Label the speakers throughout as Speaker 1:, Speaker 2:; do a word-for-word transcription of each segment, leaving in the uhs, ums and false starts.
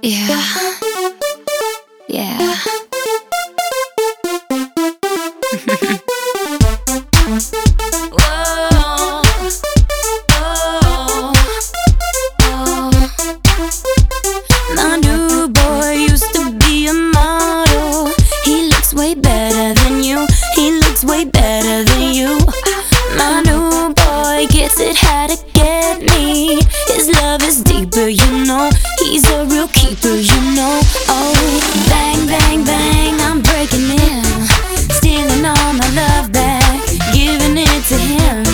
Speaker 1: Yeah. Yeah. Whoa. Oh. Oh. My new boy used to be a model. He looks way better than you. He looks way better than you. My new boy gets it how to get me. His love is deeper, you know. He's a real keeper, you know. Oh, bang, bang, bang, I'm breaking in, stealing all my love back, giving it to him.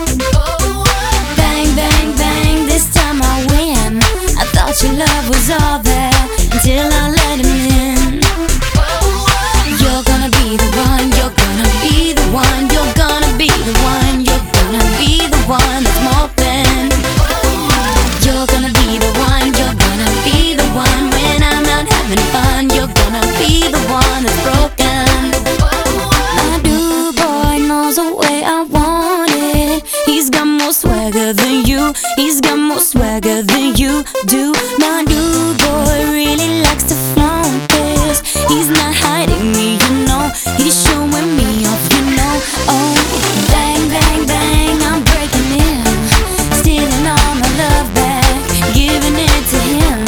Speaker 1: Bang, bang, bang, this time I win. I thought your love was all there until I let him in. You're gonna be the one, you're gonna be the one, you're gonna be the one, you're gonna be the one that's moping. You're gonna be the one, you're gonna be the one when I'm not having fun. You're gonna be the one that's broken. My new boy knows the way I want it. He's got more swagger than you. He's got more swagger than you do. My new boy really likes to flaunt this. He's not hiding me, you know. He's showing me off, you know. Oh, bang, bang, bang, I'm breaking in, stealing all my love back, giving it to him.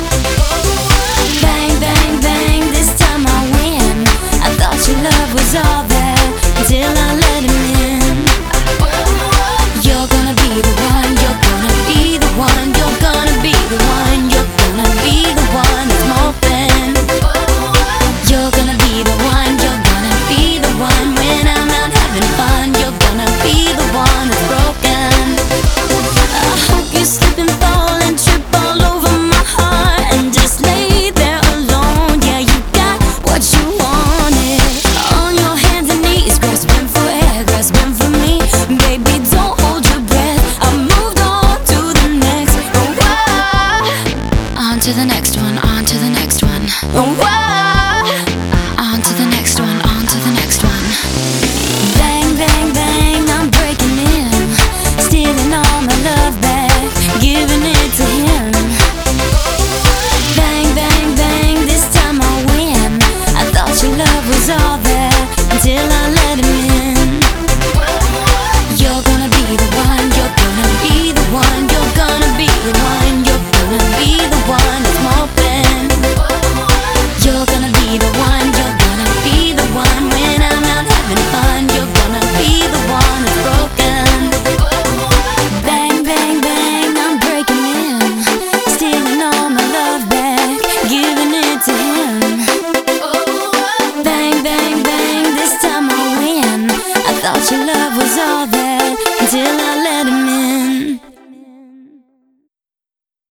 Speaker 1: Bang, bang, bang, this time I win. I thought your love was all there until I let him in. You're gonna be the one, you're gonna be the one, you're gonna be the one, you're gonna be the one that's moping. You're gonna be the one, you're gonna be the one when I'm not having fun. You're gonna be the one that's broken. I hope you slip and fall and trip all over my heart and just lay there alone. Yeah, you got what you wanted. On your hands and knees, grasping for air, grasping for me. Baby, don't hold your breath. I moved on to the next. Oh, ah, on to the next.